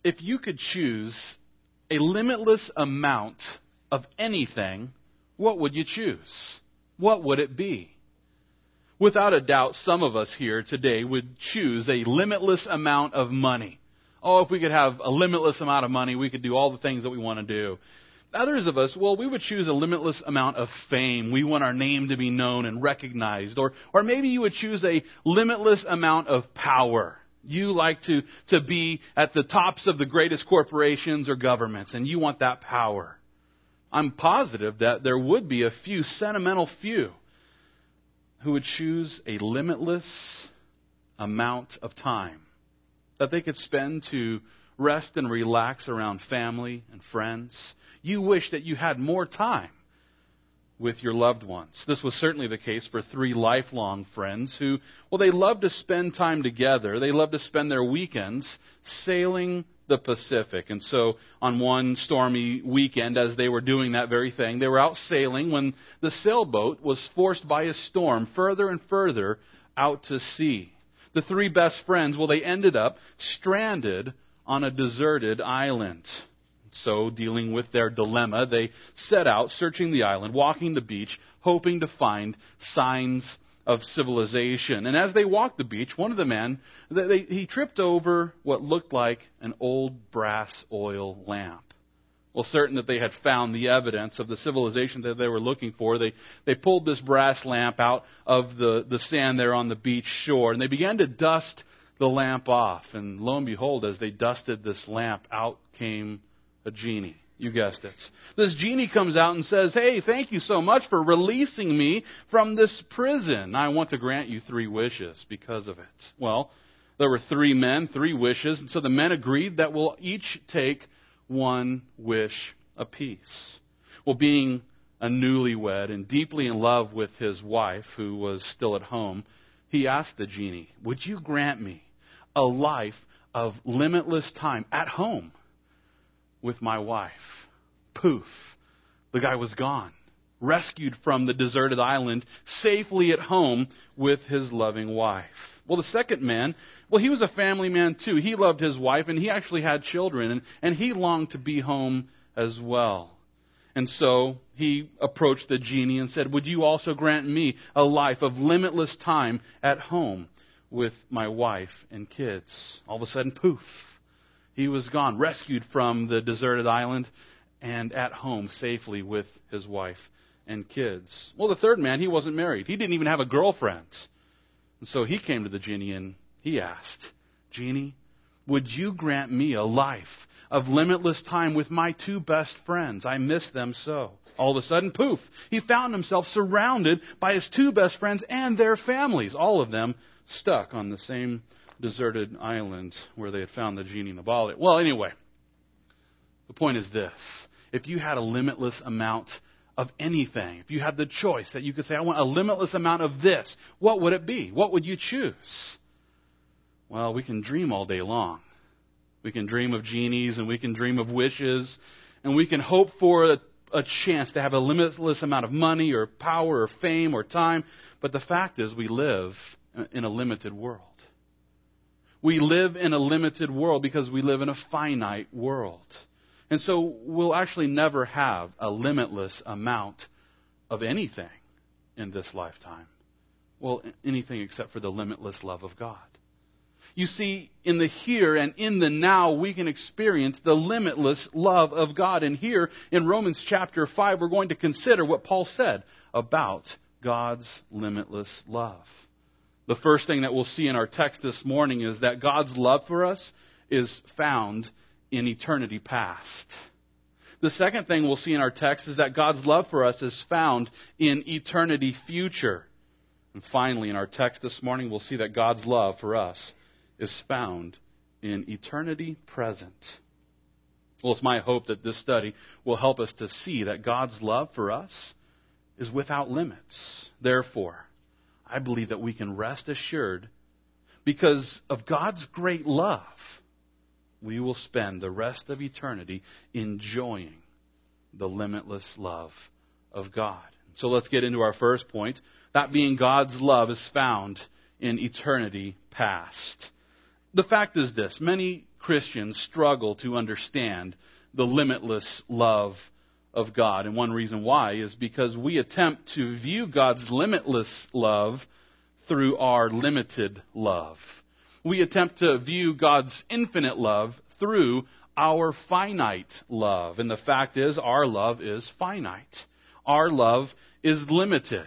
if you could choose a limitless amount of anything, what would you choose? What would it be? Without a doubt, some of us here today would choose a limitless amount of money. Oh, if we could have a limitless amount of money, we could do all the things that we want to do. Others of us, well, we would choose a limitless amount of fame. We want our name to be known and recognized. Or maybe you would choose a limitless amount of power. You like to be at the tops of the greatest corporations or governments, and you want that power. I'm positive that there would be a few sentimental few who would choose a limitless amount of time that they could spend to rest and relax around family and friends. You wish that you had more time with your loved ones. This was certainly the case for 3 lifelong friends who, well, they loved to spend time together. They loved to spend their weekends sailing the Pacific. And so on one stormy weekend, as they were doing that very thing, they were out sailing when the sailboat was forced by a storm further and further out to sea. The 3 best friends, well, they ended up stranded on a deserted island. So, dealing with their dilemma, they set out searching the island, walking the beach, hoping to find signs of civilization. And as they walked the beach, one of the men, he tripped over what looked like an old brass oil lamp. Well, certain that they had found the evidence of the civilization that they were looking for, they pulled this brass lamp out of the sand there on the beach shore, and they began to dust the lamp off. And lo and behold, as they dusted this lamp, out came a genie. You guessed it. This genie comes out and says, "Hey, thank you so much for releasing me from this prison. I want to grant you 3 wishes because of it." Well, there were 3 men, 3 wishes, and so the men agreed that we'll each take 1 wish apiece. Well, being a newlywed and deeply in love with his wife, who was still at home, he asked the genie, "Would you grant me a life of limitless time at home with my wife?" Poof. The guy was gone. Rescued from the deserted island, safely at home with his loving wife. Well, the second man, well, he was a family man too. He loved his wife, and he actually had children, and he longed to be home as well. And so he approached the genie and said, "Would you also grant me a life of limitless time at home with my wife and kids?" All of a sudden, poof. He was gone, rescued from the deserted island and at home safely with his wife and kids. Well, the third man, he wasn't married. He didn't even have a girlfriend. And so he came to the genie and he asked, "Genie, would you grant me a life of limitless time with my 2 best friends? I miss them so." All of a sudden, poof, he found himself surrounded by his 2 best friends and their families, all of them stuck on the same deserted island where they had found the genie in the bottle. Well, anyway, the point is this. If you had a limitless amount of anything, if you had the choice that you could say, "I want a limitless amount of this," what would it be? What would you choose? Well, we can dream all day long. We can dream of genies, and we can dream of wishes, and we can hope for a chance to have a limitless amount of money or power or fame or time. But the fact is, we live in a limited world. We live in a limited world because we live in a finite world. And so we'll actually never have a limitless amount of anything in this lifetime. Well, anything except for the limitless love of God. You see, in the here and in the now, we can experience the limitless love of God. And here in Romans chapter 5, we're going to consider what Paul said about God's limitless love. The first thing that we'll see in our text this morning is that God's love for us is found in eternity past. The second thing we'll see in our text is that God's love for us is found in eternity future. And finally, in our text this morning, we'll see that God's love for us is found in eternity present. Well, it's my hope that this study will help us to see that God's love for us is without limits. Therefore, I believe that we can rest assured because of God's great love, we will spend the rest of eternity enjoying the limitless love of God. So let's get into our first point. That being God's love is found in eternity past. The fact is this. Many Christians struggle to understand the limitless love of God. And one reason why is because we attempt to view God's limitless love through our limited love. We attempt to view God's infinite love through our finite love. And the fact is, our love is finite. Our love is limited.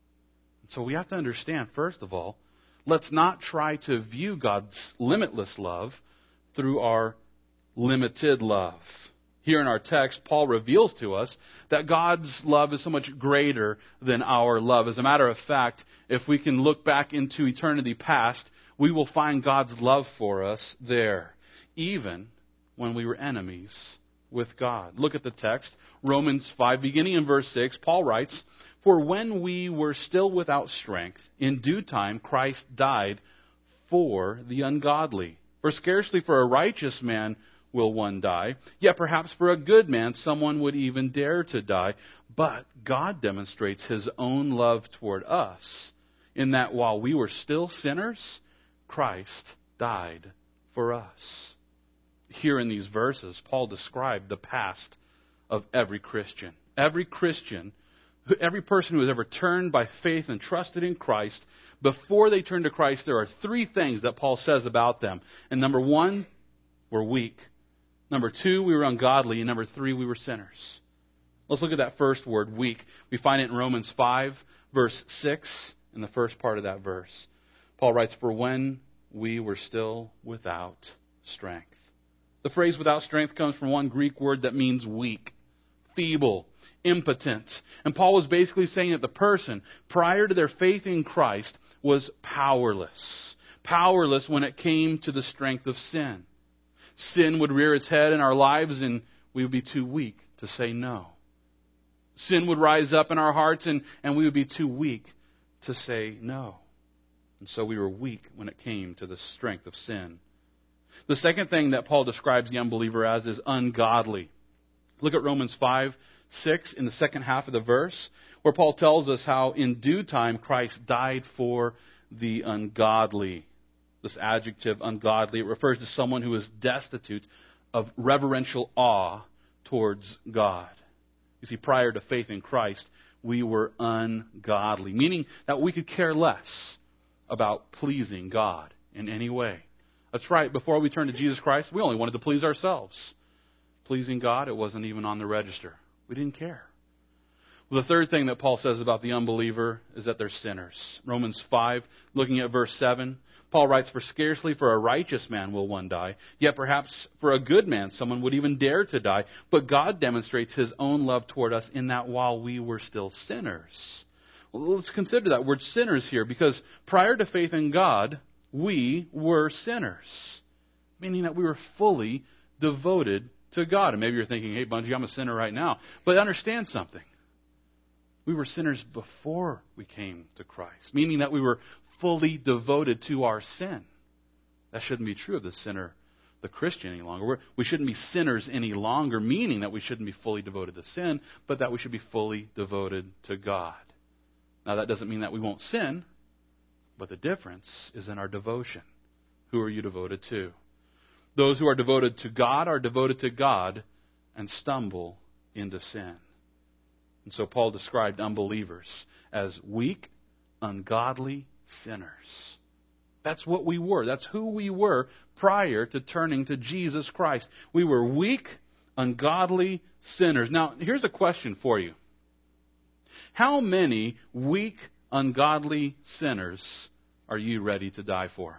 So we have to understand, first of all, let's not try to view God's limitless love through our limited love. Here in our text, Paul reveals to us that God's love is so much greater than our love. As a matter of fact, if we can look back into eternity past, we will find God's love for us there, even when we were enemies with God. Look at the text, Romans 5, beginning in verse 6, Paul writes, "For when we were still without strength, in due time Christ died for the ungodly. For scarcely for a righteous man will one die, yet perhaps for a good man someone would even dare to die. But God demonstrates His own love toward us, in that while we were still sinners, Christ died for us." Here in these verses, Paul described the past of every Christian. Every Christian, every person who has ever turned by faith and trusted in Christ, before they turn to Christ, there are three things that Paul says about them. And number one, we're weak. Number two, we were ungodly. And number three, we were sinners. Let's look at that first word, weak. We find it in Romans 5, verse 6, in the first part of that verse. Paul writes, "For when we were still without strength." The phrase without strength comes from one Greek word that means weak, feeble, impotent. And Paul was basically saying that the person, prior to their faith in Christ, was powerless. Powerless when it came to the strength of sin. Sin would rear its head in our lives and we would be too weak to say no. Sin would rise up in our hearts and we would be too weak to say no. And so we were weak when it came to the strength of sin. The second thing that Paul describes the unbeliever as is ungodly. Look at Romans 5, 6 in the second half of the verse, where Paul tells us how in due time Christ died for the ungodly. This adjective, ungodly, it refers to someone who is destitute of reverential awe towards God. You see, prior to faith in Christ, we were ungodly, meaning that we could care less about pleasing God in any way. That's right, before we turned to Jesus Christ, we only wanted to please ourselves. Pleasing God, it wasn't even on the register. We didn't care. Well, the third thing that Paul says about the unbeliever is that they're sinners. Romans 5, looking at verse 7, Paul writes, "For scarcely for a righteous man will one die, yet perhaps for a good man someone would even dare to die. But God demonstrates His own love toward us in that while we were still sinners." Well, let's consider that word sinners here, because prior to faith in God, we were sinners, meaning that we were fully devoted to God. And maybe you're thinking, "Hey, Bungie, I'm a sinner right now." But understand something. We were sinners before we came to Christ, meaning that we were fully devoted to our sin. That shouldn't be true of the sinner, the Christian, any longer. We shouldn't be sinners any longer, meaning that we shouldn't be fully devoted to sin, but that we should be fully devoted to God. Now, that doesn't mean that we won't sin, but the difference is in our devotion. Who are you devoted to? Those who are devoted to God and stumble into sin. And so Paul described unbelievers as weak, ungodly sinners. That's what we were. That's who we were prior to turning to Jesus Christ. We were weak, ungodly sinners. Now, here's a question for you. How many weak, ungodly sinners are you ready to die for?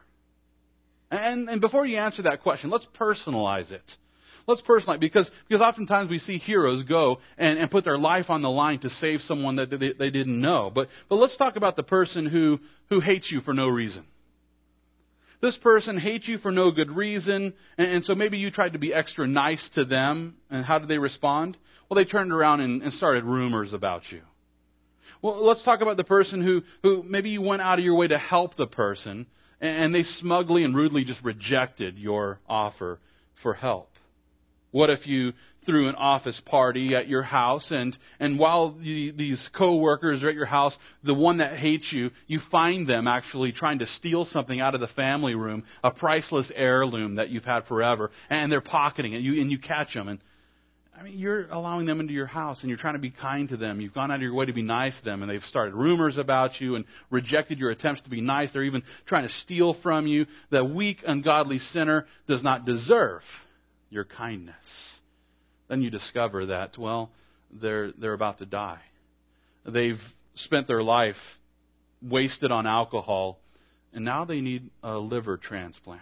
And before you answer that question, let's personalize it. Let's personalize it, because oftentimes we see heroes go and put their life on the line to save someone that they didn't know. But let's talk about the person who hates you for no reason. This person hates you for no good reason, and so maybe you tried to be extra nice to them. And how did they respond? Well, they turned around and started rumors about you. Well, let's talk about the person who maybe you went out of your way to help the person, and they smugly and rudely just rejected your offer for help. What if you threw an office party at your house, and while these co-workers are at your house, the one that hates you, you find them actually trying to steal something out of the family room, a priceless heirloom that you've had forever, and they're pocketing it, and you catch them. And I mean, you're allowing them into your house, and you're trying to be kind to them. You've gone out of your way to be nice to them, and they've started rumors about you and rejected your attempts to be nice. They're even trying to steal from you. The weak, ungodly sinner does not deserve your kindness. Then you discover that, well, they're about to die. They've spent their life wasted on alcohol, and now they need a liver transplant.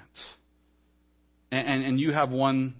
And you have one.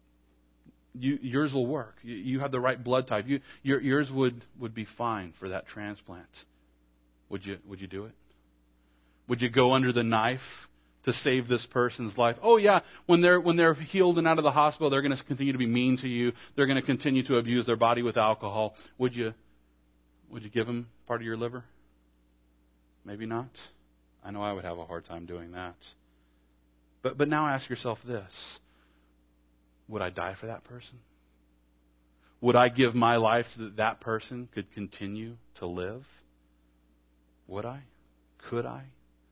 Yours will work. You have the right blood type. Yours would be fine for that transplant. Would you do it? Would you go under the knife to save this person's life? Oh yeah, when they're healed and out of the hospital, they're going to continue to be mean to you. They're going to continue to abuse their body with alcohol. Would you give them part of your liver? Maybe not. I know I would have a hard time doing that. But now ask yourself this. Would I die for that person? Would I give my life so that that person could continue to live? Would I? Could I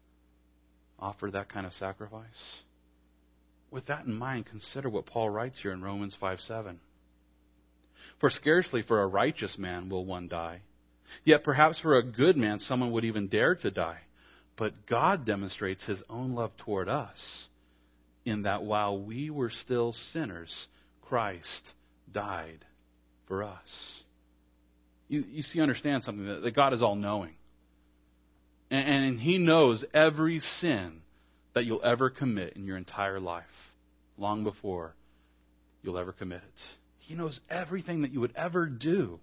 offer that kind of sacrifice? With that in mind, consider what Paul writes here in Romans 5:7. For scarcely for a righteous man will one die, yet perhaps for a good man someone would even dare to die. But God demonstrates His own love toward us, in that while we were still sinners, Christ died for us. You see, understand something, that God is all-knowing. And He knows every sin that you'll ever commit in your entire life, long before you'll ever commit it. He knows everything that you would ever do.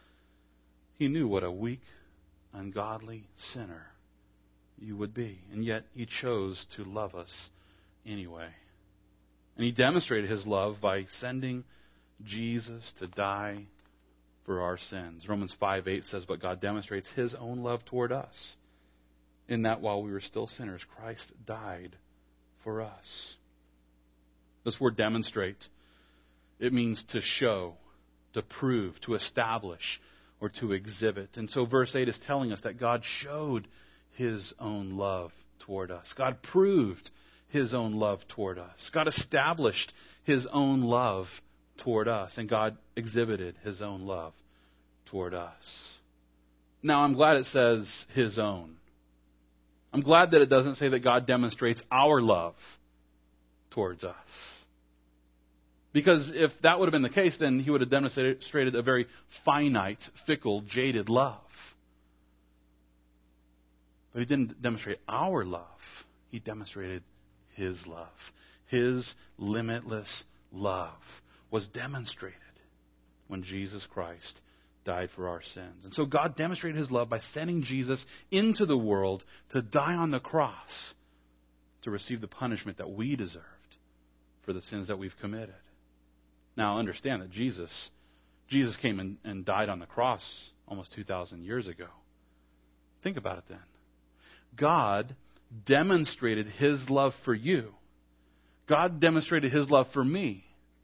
He knew what a weak, ungodly sinner you would be. And yet He chose to love us anyway. And He demonstrated His love by sending Jesus to die for our sins. Romans 5:8 says, but God demonstrates His own love toward us, in that while we were still sinners, Christ died for us. This word demonstrate, it means to show, to prove, to establish, or to exhibit. And so verse 8 is telling us that God showed His own love toward us. God proved His own love toward us. God established His own love toward us. And God exhibited His own love toward us. Now, I'm glad it says His own. I'm glad that it doesn't say that God demonstrates our love towards us. Because if that would have been the case, then He would have demonstrated a very finite, fickle, jaded love. But He didn't demonstrate our love. He demonstrated His love. His limitless love was demonstrated when Jesus Christ died for our sins. And so God demonstrated His love by sending Jesus into the world to die on the cross to receive the punishment that we deserved for the sins that we've committed. Now understand that Jesus came and died on the cross almost 2,000 years ago. Think about it then. God demonstrated His love for you. God demonstrated His love for me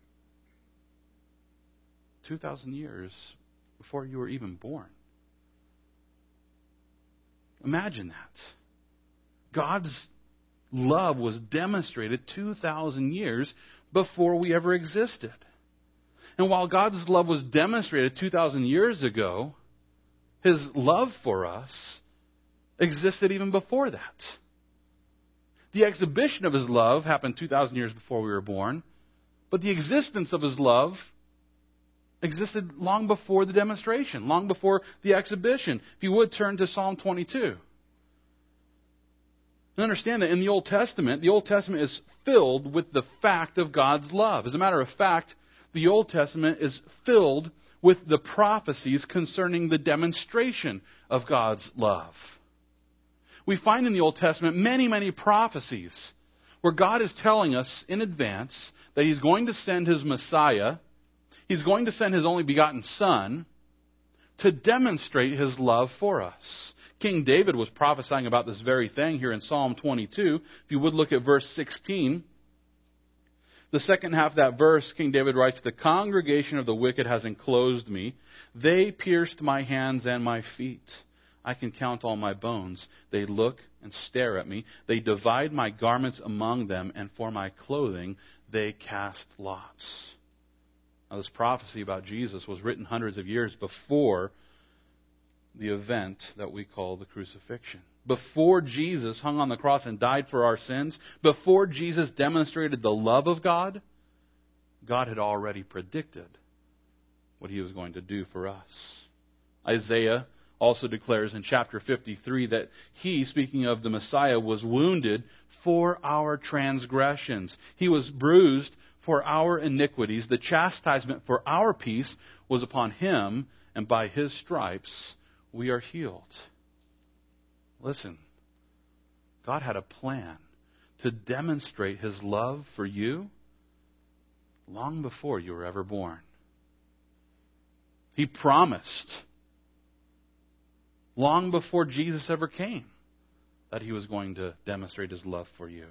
2,000 years before you were even born. Imagine that. God's love was demonstrated 2,000 years before we ever existed. And while God's love was demonstrated 2,000 years ago, His love for us existed even before that. The exhibition of His love happened 2,000 years before we were born, but the existence of His love existed long before the demonstration, long before the exhibition. If you would turn to Psalm 22. And understand that in the Old Testament is filled with the fact of God's love. As a matter of fact, the Old Testament is filled with the prophecies concerning the demonstration of God's love. We find in the Old Testament many, many prophecies where God is telling us in advance that He's going to send His Messiah, He's going to send His only begotten Son to demonstrate His love for us. King David was prophesying about this very thing here in Psalm 22. If you would look at verse 16. The second half of that verse, King David writes, "The congregation of the wicked has enclosed me. They pierced my hands and my feet. I can count all my bones. They look and stare at me. They divide my garments among them, and for my clothing they cast lots." Now, this prophecy about Jesus was written hundreds of years before the event that we call the crucifixion. Before Jesus hung on the cross and died for our sins, before Jesus demonstrated the love of God, God had already predicted what He was going to do for us. Isaiah also declares in chapter 53 that He, speaking of the Messiah, was wounded for our transgressions. He was bruised for our iniquities. The chastisement for our peace was upon Him, and by His stripes we are healed. Listen, God had a plan to demonstrate His love for you long before you were ever born. He promised long before Jesus ever came that He was going to demonstrate His love for you.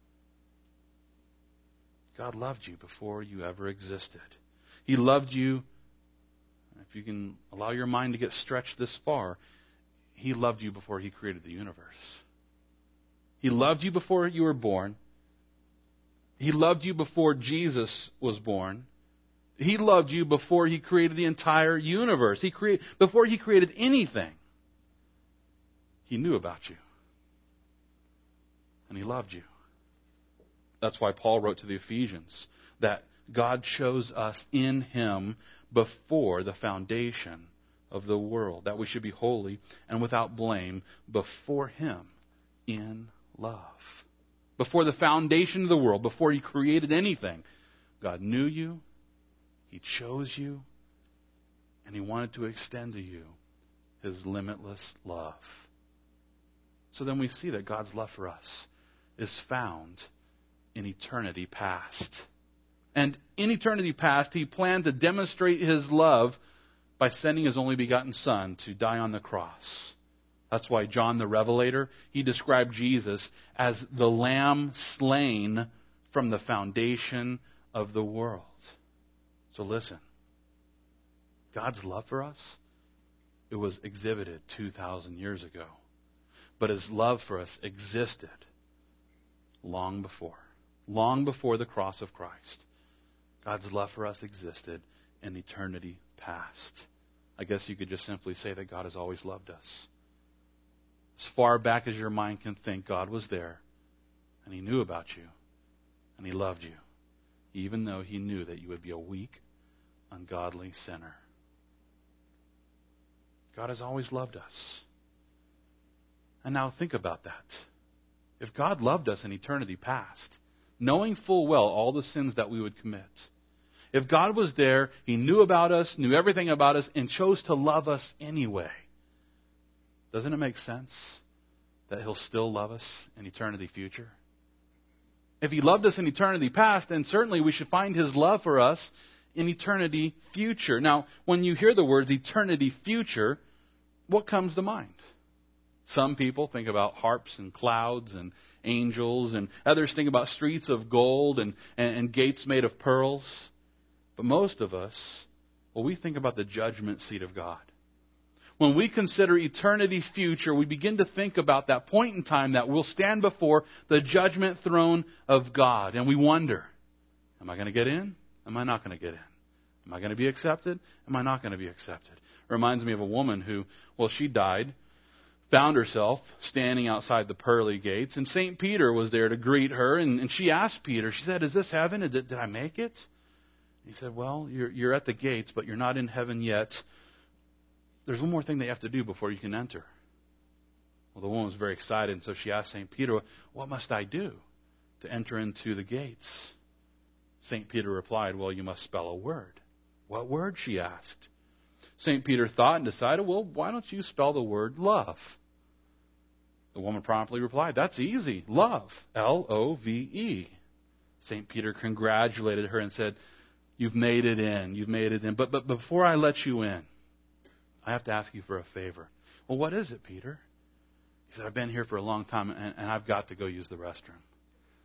God loved you before you ever existed. He loved you, if you can allow your mind to get stretched this far, He loved you before He created the universe. He loved you before you were born. He loved you before Jesus was born. He loved you before He created the entire universe. Before He created anything, He knew about you. And He loved you. That's why Paul wrote to the Ephesians that God chose us in Him before the foundation of the world, that we should be holy and without blame before Him in love. Before the foundation of the world, before He created anything, God knew you, He chose you, and He wanted to extend to you His limitless love. So then we see that God's love for us is found in eternity past. And in eternity past, He planned to demonstrate His love by sending His only begotten Son to die on the cross. That's why John the Revelator, he described Jesus as the Lamb slain from the foundation of the world. So listen, God's love for us, it was exhibited 2,000 years ago. But His love for us existed long before the cross of Christ. God's love for us existed in eternity past. I guess you could just simply say that God has always loved us. As far back as your mind can think, God was there, and He knew about you, and He loved you, even though He knew that you would be a weak, ungodly sinner. God has always loved us. And now think about that. If God loved us in eternity past, knowing full well all the sins that we would commit, if God was there, He knew about us, knew everything about us, and chose to love us anyway, doesn't it make sense that He'll still love us in eternity future? If He loved us in eternity past, then certainly we should find His love for us in eternity future. Now, when you hear the words eternity future, what comes to mind? Some people think about harps and clouds and angels, and others think about streets of gold and gates made of pearls. But most of us, well, we think about the judgment seat of God. When we consider eternity future, we begin to think about that point in time that we'll stand before the judgment throne of God. And we wonder, am I going to get in? Am I not going to get in? Am I going to be accepted? Am I not going to be accepted? It reminds me of a woman who, well, she died, found herself standing outside the pearly gates, and St. Peter was there to greet her, and she asked Peter, she said, "Is this heaven? Did I make it?" He said, "Well, you're at the gates, but you're not in heaven yet. There's one more thing that you have to do before you can enter." Well, the woman was very excited, and so she asked St. Peter, "What must I do to enter into the gates?" St. Peter replied, "Well, you must spell a word." "What word?" she asked. St. Peter thought and decided, "Well, why don't you spell the word love?" The woman promptly replied, "That's easy. Love. L-O-V-E." St. Peter congratulated her and said, "You've made it in. You've made it in. But before I let you in, I have to ask you for a favor." "Well, what is it, Peter?" He said, "I've been here for a long time, and I've got to go use the restroom.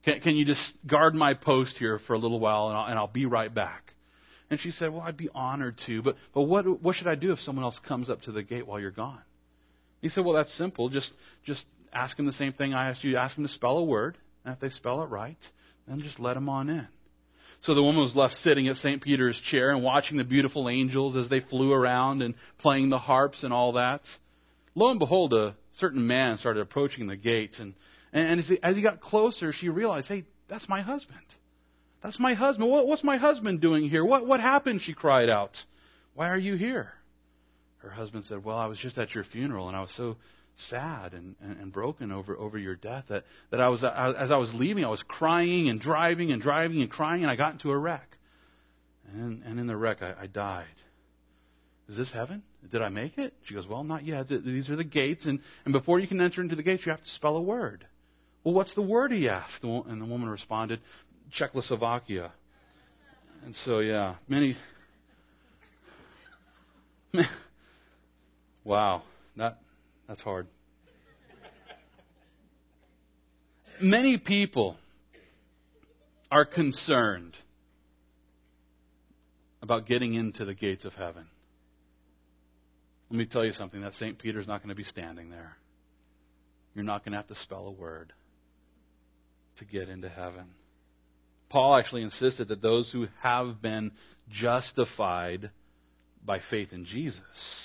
Can you just guard my post here for a little while, and I'll be right back? And she said, well, I'd be honored to, but what should I do if someone else comes up to the gate while you're gone? He said, well, that's simple. Just ask them the same thing I asked you. Ask them to spell a word, and if they spell it right, then just let them on in. So the woman was left sitting at St. Peter's chair and watching the beautiful angels as they flew around and playing the harps and all that. Lo and behold, a certain man started approaching the gate, and as he got closer, she realized, hey, that's my husband. That's my husband. What's my husband doing here? What happened? She cried out. Why are you here? Her husband said, well, I was just at your funeral, and I was so sad and broken over your death that as I was leaving, I was crying and driving and crying, and I got into a wreck. And in the wreck, I died. Is this heaven? Did I make it? She goes, well, not yet. These are the gates, and before you can enter into the gates, you have to spell a word. Well, what's the word, he asked? And the woman responded, Czechoslovakia. And so, yeah, wow, that's hard. Many people are concerned about getting into the gates of heaven. Let me tell you something, that St. Peter's not going to be standing there. You're not going to have to spell a word to get into heaven. Paul actually insisted that those who have been justified by faith in Jesus,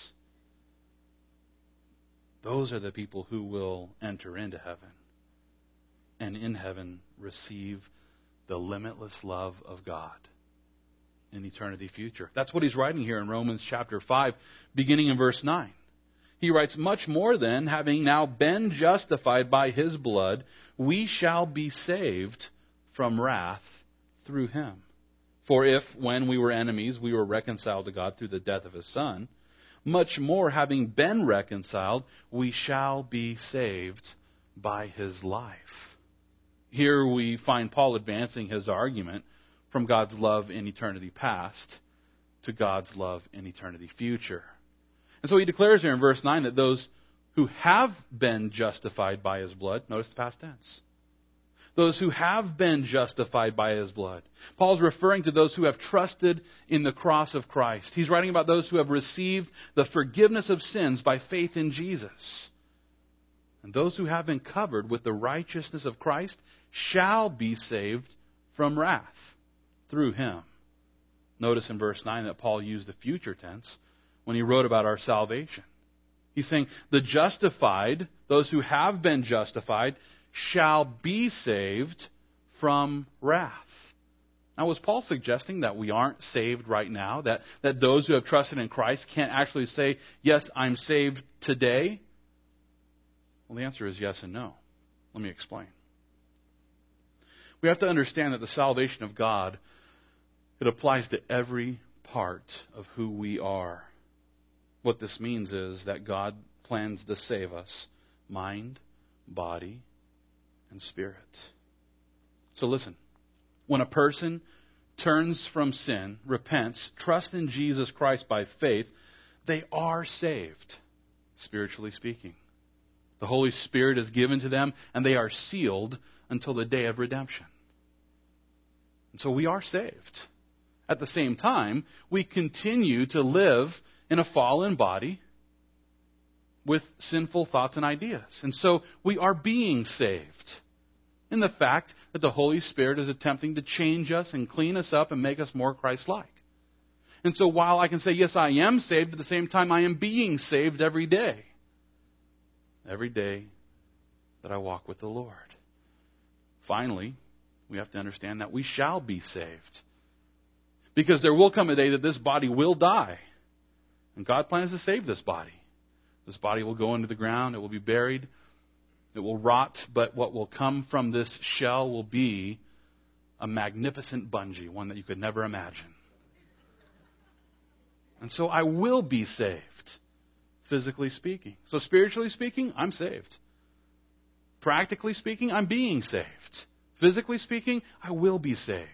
those are the people who will enter into heaven, and in heaven receive the limitless love of God in eternity future. That's what he's writing here in Romans chapter 5, beginning in verse 9. He writes, much more then, having now been justified by his blood, we shall be saved from wrath through him. For if, when we were enemies, we were reconciled to God through the death of his Son, much more, having been reconciled, we shall be saved by his life. Here we find Paul advancing his argument from God's love in eternity past to God's love in eternity future. And so he declares here in verse 9 that those who have been justified by his blood, notice the past tense, those who have been justified by his blood. Paul's referring to those who have trusted in the cross of Christ. He's writing about those who have received the forgiveness of sins by faith in Jesus. And those who have been covered with the righteousness of Christ shall be saved from wrath through him. Notice in verse 9 that Paul used the future tense when he wrote about our salvation. He's saying the justified, those who have been justified, shall be saved from wrath. Now, was Paul suggesting that we aren't saved right now? That those who have trusted in Christ can't actually say, yes, I'm saved today? Well, the answer is yes and no. Let me explain. We have to understand that the salvation of God, it applies to every part of who we are. What this means is that God plans to save us, mind, body, and spirit. So listen, when a person turns from sin, repents, trusts in Jesus Christ by faith, they are saved, spiritually speaking. The Holy Spirit is given to them, and they are sealed until the day of redemption. And so we are saved. At the same time, we continue to live in a fallen body with sinful thoughts and ideas. And so we are being saved in the fact that the Holy Spirit is attempting to change us and clean us up and make us more Christ-like. And so while I can say, yes, I am saved, at the same time I am being saved every day. Every day that I walk with the Lord. Finally, we have to understand that we shall be saved. Because there will come a day that this body will die. And God plans to save this body. This body will go into the ground. It will be buried. It will rot. But what will come from this shell will be a magnificent bungee, one that you could never imagine. And so I will be saved, physically speaking. So spiritually speaking, I'm saved. Practically speaking, I'm being saved. Physically speaking, I will be saved.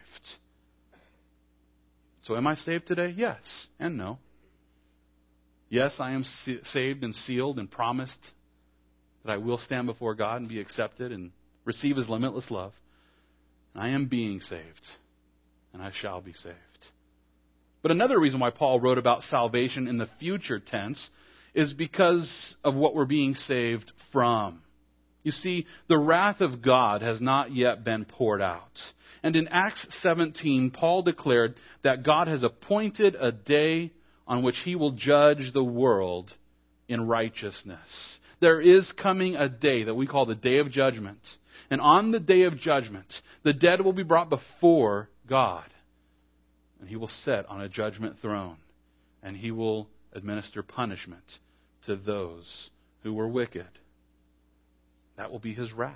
So am I saved today? Yes and no. Yes, I am saved and sealed and promised that I will stand before God and be accepted and receive his limitless love. I am being saved, and I shall be saved. But another reason why Paul wrote about salvation in the future tense is because of what we're being saved from. You see, the wrath of God has not yet been poured out. And in Acts 17, Paul declared that God has appointed a day on which He will judge the world in righteousness. There is coming a day that we call the Day of Judgment. And on the Day of Judgment, the dead will be brought before God. And He will sit on a judgment throne. And He will administer punishment to those who were wicked. That will be His wrath.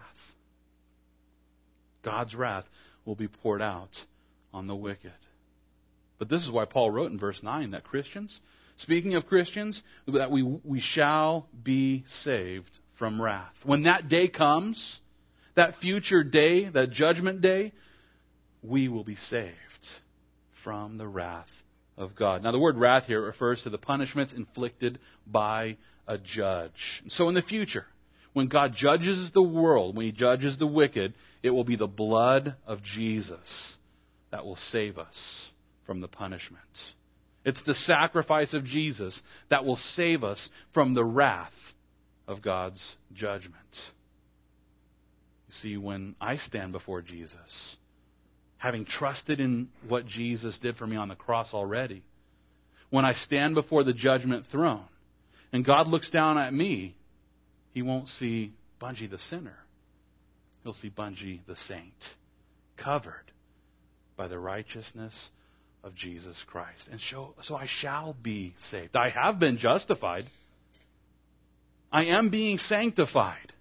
God's wrath will be poured out on the wicked. But this is why Paul wrote in verse 9 that Christians, speaking of Christians, that we shall be saved from wrath. When that day comes, that future day, that judgment day, we will be saved from the wrath of God. Now the word wrath here refers to the punishments inflicted by a judge. So in the future, when God judges the world, when He judges the wicked, it will be the blood of Jesus that will save us from the punishment. It's the sacrifice of Jesus that will save us from the wrath of God's judgment. You see, when I stand before Jesus, having trusted in what Jesus did for me on the cross already, when I stand before the judgment throne and God looks down at me, He won't see Bungie the sinner. He'll see Bungie the saint, covered by the righteousness of Jesus Christ. And so I shall be saved. I have been justified. I am being sanctified.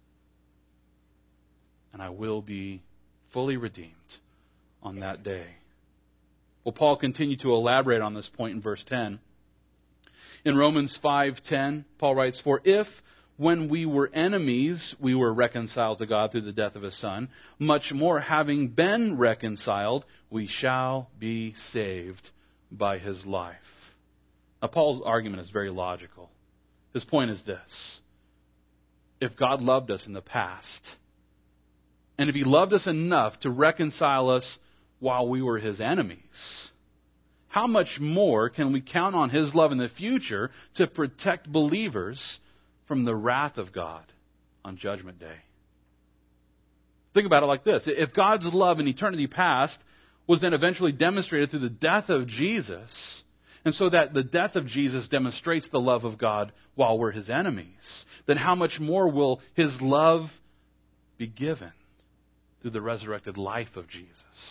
And I will be fully redeemed on that day. Well, Paul continued to elaborate on this point in verse 10. In Romans 5:10, Paul writes, "For if when we were enemies, we were reconciled to God through the death of His Son, much more, having been reconciled, we shall be saved by His life." Now, Paul's argument is very logical. His point is this: if God loved us in the past, and if He loved us enough to reconcile us while we were His enemies, how much more can we count on His love in the future to protect believers from the wrath of God on Judgment Day? Think about it like this. If God's love in eternity past was then eventually demonstrated through the death of Jesus, and so that the death of Jesus demonstrates the love of God while we're His enemies, then how much more will His love be given through the resurrected life of Jesus?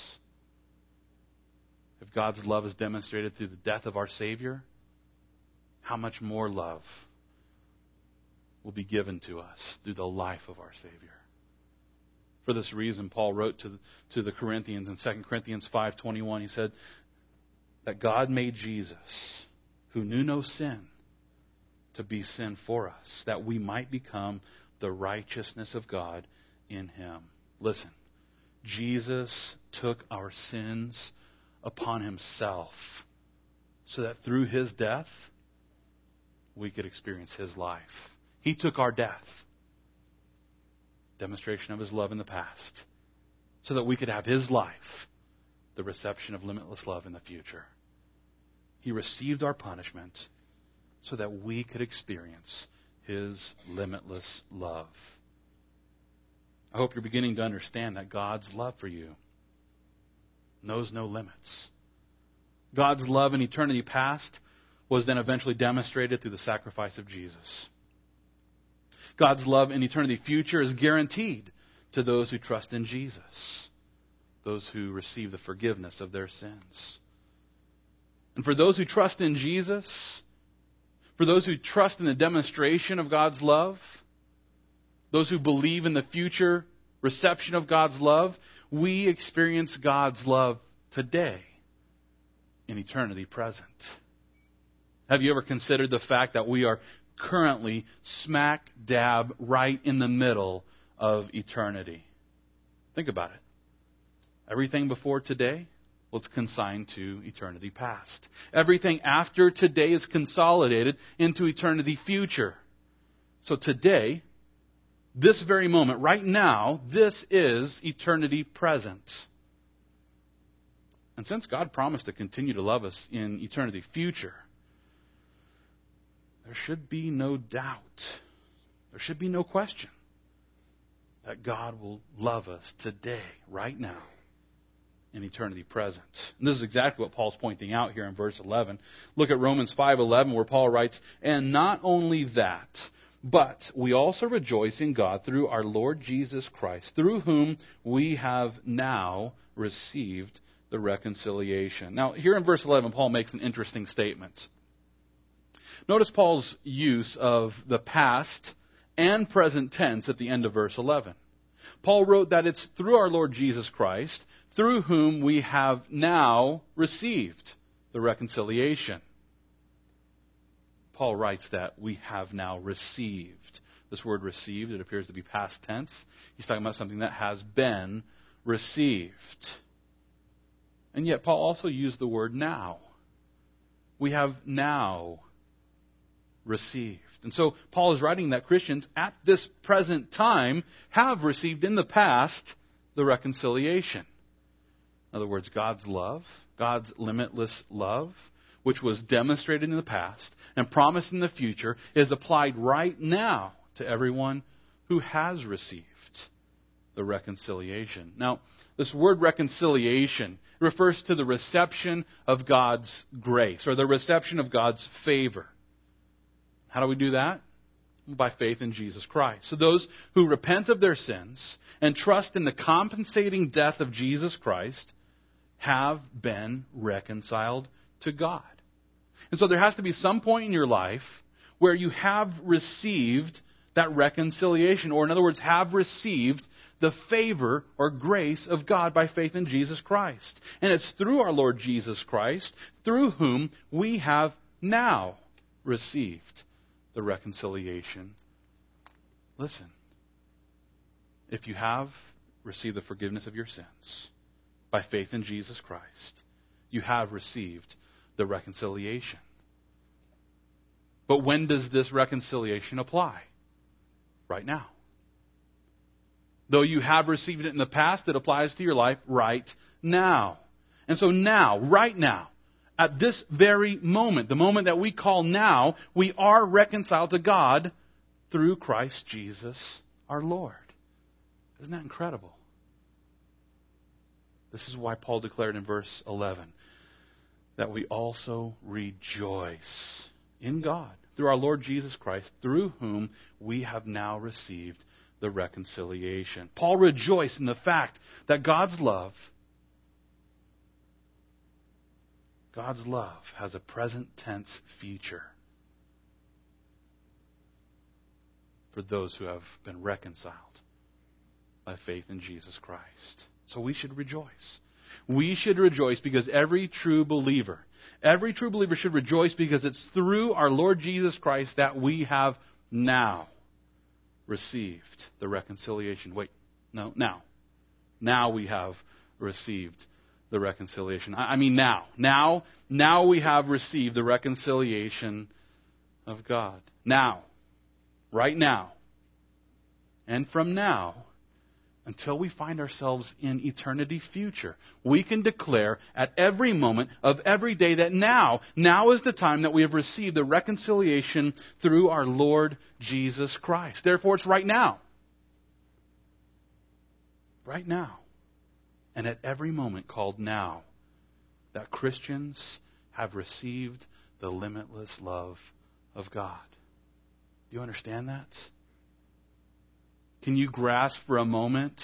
If God's love is demonstrated through the death of our Savior, how much more love will be given to us through the life of our Savior? For this reason, Paul wrote to the Corinthians in 2 Corinthians 5:21, he said that God made Jesus, who knew no sin, to be sin for us, that we might become the righteousness of God in Him. Listen, Jesus took our sins upon Himself so that through His death, we could experience His life. He took our death, demonstration of His love in the past, so that we could have His life, the reception of limitless love in the future. He received our punishment so that we could experience His limitless love. I hope you're beginning to understand that God's love for you knows no limits. God's love in eternity past was then eventually demonstrated through the sacrifice of Jesus. God's love in eternity future is guaranteed to those who trust in Jesus, those who receive the forgiveness of their sins. And for those who trust in Jesus, for those who trust in the demonstration of God's love, those who believe in the future reception of God's love, we experience God's love today in eternity present. Have you ever considered the fact that we are currently smack dab right in the middle of eternity? Think about it. Everything before today, well, it's consigned to eternity past. Everything after today is consolidated into eternity future. So today, This very moment, right now, this is eternity present. And since God promised to continue to love us in eternity future, there should be no doubt, there should be no question that God will love us today, right now, in eternity present. And this is exactly what Paul's pointing out here in verse 11. Look at Romans 5:11, where Paul writes, "And not only that, but we also rejoice in God through our Lord Jesus Christ, through whom we have now received the reconciliation." Now, here in verse 11, Paul makes an interesting statement. Notice Paul's use of the past and present tense at the end of verse 11. Paul wrote that it's through our Lord Jesus Christ, through whom we have now received the reconciliation. Paul writes that we have now received. This word received, it appears to be past tense. He's talking about something that has been received. And yet Paul also used the word now. We have now received. And so Paul is writing that Christians at this present time have received in the past the reconciliation. In other words, God's love, God's limitless love, which was demonstrated in the past and promised in the future, is applied right now to everyone who has received the reconciliation. Now, this word reconciliation refers to the reception of God's grace, or the reception of God's favor. How do we do that? By faith in Jesus Christ. So those who repent of their sins and trust in the compensating death of Jesus Christ have been reconciled to God. And so there has to be some point in your life where you have received that reconciliation, or in other words, have received the favor or grace of God by faith in Jesus Christ. And it's through our Lord Jesus Christ, through whom we have now received the reconciliation. Listen, if you have received the forgiveness of your sins by faith in Jesus Christ, you have received the reconciliation. But when does this reconciliation apply? Right now. Though you have received it in the past, it applies to your life right now. And so now, right now, at this very moment, the moment that we call now, we are reconciled to God through Christ Jesus our Lord. Isn't that incredible? This is why Paul declared in verse 11 that we also rejoice in God through our Lord Jesus Christ, through whom we have now received the reconciliation. Paul rejoiced in the fact that God's love has a present tense future for those who have been reconciled by faith in Jesus Christ. So we should rejoice. We should rejoice because every true believer should rejoice because it's through our Lord Jesus Christ that we have now received the reconciliation. Now we have received the reconciliation. I mean now. Now we have received the reconciliation of God. Now. Right now. And from now until we find ourselves in eternity future, we can declare at every moment of every day that now is the time that we have received the reconciliation through our Lord Jesus Christ. Therefore, it's right now. Right now. And at every moment called now, that Christians have received the limitless love of God. Do you understand that? Can you grasp for a moment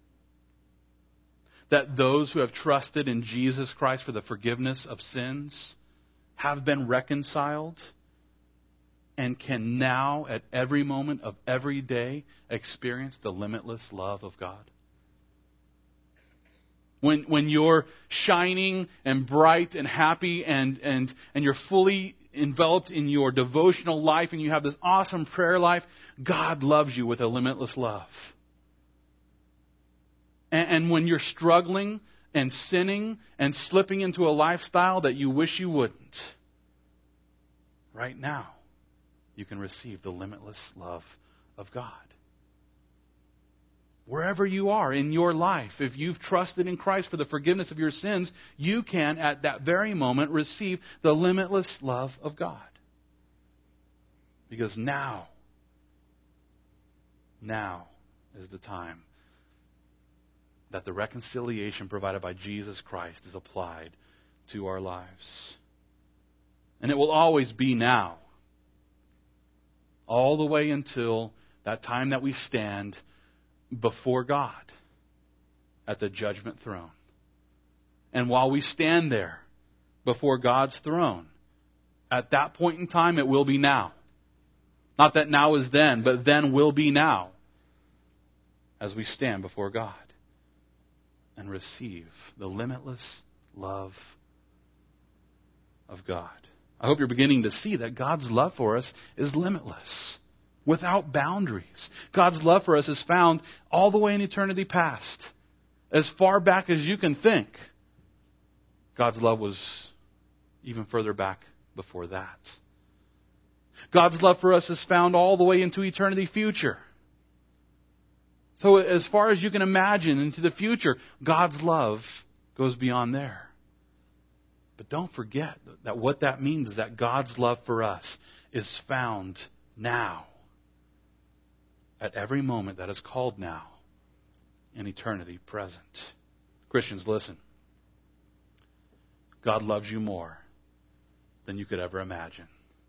that those who have trusted in Jesus Christ for the forgiveness of sins have been reconciled and can now, at every moment of every day, experience the limitless love of God? When you're shining and bright and happy and you're fully enveloped in your devotional life and you have this awesome prayer life, God loves you with a limitless love. And when you're struggling and sinning and slipping into a lifestyle that you wish you wouldn't, right now you can receive the limitless love of God. Wherever you are in your life, if you've trusted in Christ for the forgiveness of your sins, you can at that very moment receive the limitless love of God. Because now is the time that the reconciliation provided by Jesus Christ is applied to our lives. And it will always be now. All the way until that time that we stand before God at the judgment throne. And while we stand there before God's throne, at that point in time it will be now. Not that now is then, but then will be now as we stand before God and receive the limitless love of God. I hope you're beginning to see that God's love for us is limitless, without boundaries. God's love for us is found all the way in eternity past. As far back as you can think, God's love was even further back before that. God's love for us is found all the way into eternity future. So as far as you can imagine into the future, God's love goes beyond there. But don't forget that what that means is that God's love for us is found now. At every moment that is called now. In eternity present. Christians, listen. God loves you more than you could ever imagine.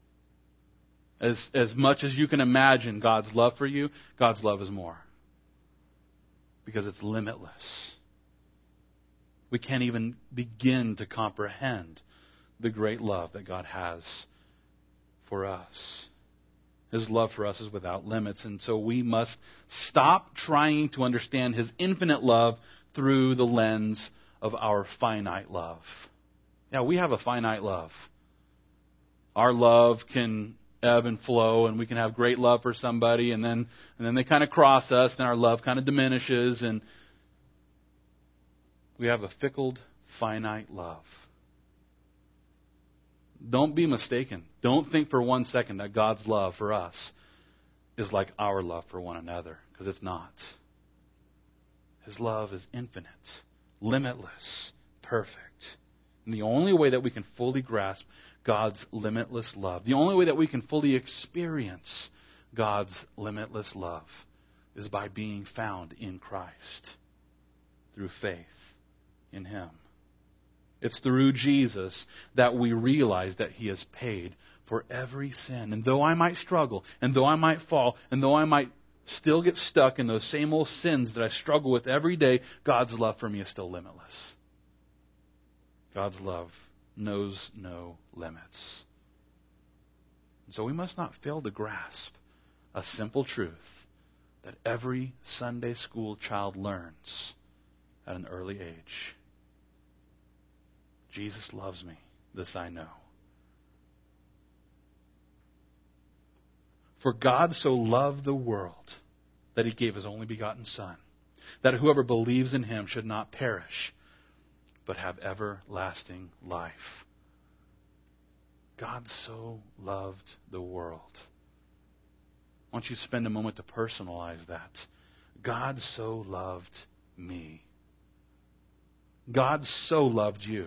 As much as you can imagine God's love for you, God's love is more. Because it's limitless. We can't even begin to comprehend the great love that God has for us. His love for us is without limits. And so we must stop trying to understand His infinite love through the lens of our finite love. Yeah, we have a finite love. Our love can ebb and flow, and we can have great love for somebody, and then they kind of cross us, and our love kind of diminishes, and we have a fickle, finite love. Don't be mistaken. Don't think for 1 second that God's love for us is like our love for one another, because it's not. His love is infinite, limitless, perfect. And the only way that we can fully grasp God's limitless love, the only way that we can fully experience God's limitless love is by being found in Christ through faith in Him. It's through Jesus that we realize that He has paid for every sin. And though I might struggle, and though I might fall, and though I might still get stuck in those same old sins that I struggle with every day, God's love for me is still limitless. God's love knows no limits. So we must not fail to grasp a simple truth that every Sunday school child learns at an early age. Jesus loves me, this I know. For God so loved the world that He gave His only begotten Son, that whoever believes in Him should not perish, but have everlasting life. God so loved the world. I want you to spend a moment to personalize that. God so loved me. God so loved you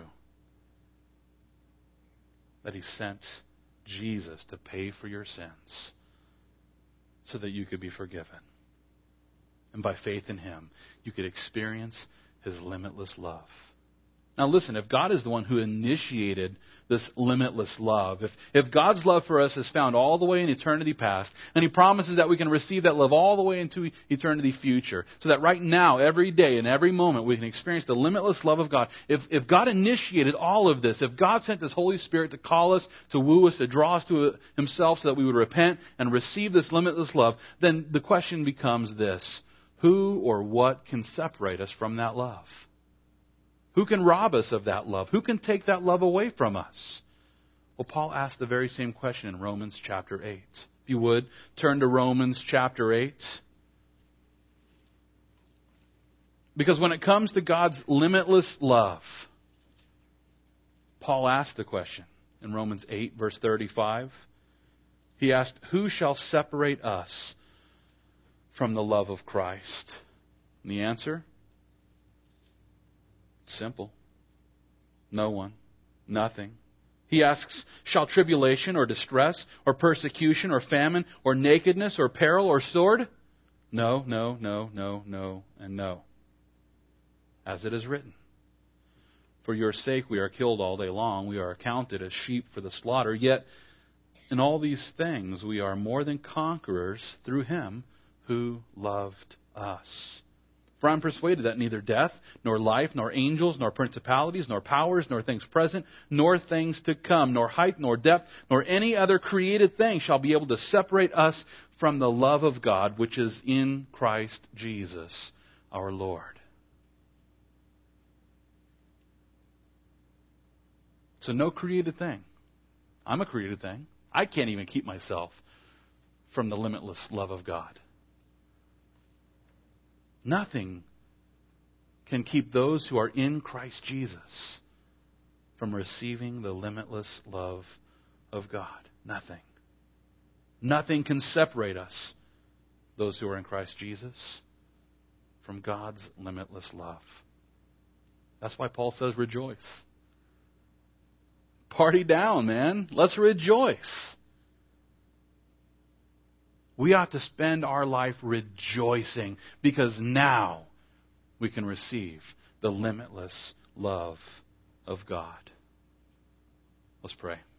that He sent Jesus to pay for your sins so that you could be forgiven. And by faith in Him, you could experience His limitless love. Now listen, if God is the one who initiated this limitless love, if God's love for us is found all the way in eternity past, and He promises that we can receive that love all the way into eternity future, so that right now, every day and every moment, we can experience the limitless love of God. If God initiated all of this, if God sent His Holy Spirit to call us, to woo us, to draw us to Himself so that we would repent and receive this limitless love, then the question becomes this: who or what can separate us from that love? Who can rob us of that love? Who can take that love away from us? Well, Paul asked the very same question in Romans chapter 8. If you would, turn to Romans chapter 8. Because when it comes to God's limitless love, Paul asked the question in Romans 8, verse 35. He asked, who shall separate us from the love of Christ? And the answer? Simple. No one. Nothing. He asks, shall tribulation or distress or persecution or famine or nakedness or peril or sword? No, no, no, no, no, and no. As it is written, for your sake we are killed all day long. We are accounted as sheep for the slaughter. Yet in all these things we are more than conquerors through Him who loved us. For I am persuaded that neither death, nor life, nor angels, nor principalities, nor powers, nor things present, nor things to come, nor height, nor depth, nor any other created thing shall be able to separate us from the love of God, which is in Christ Jesus our Lord. So no created thing. I'm a created thing. I can't even keep myself from the limitless love of God. Nothing can keep those who are in Christ Jesus from receiving the limitless love of God. Nothing. Nothing can separate us, those who are in Christ Jesus, from God's limitless love. That's why Paul says rejoice. Party down, man. Let's rejoice. We ought to spend our life rejoicing because now we can receive the limitless love of God. Let's pray.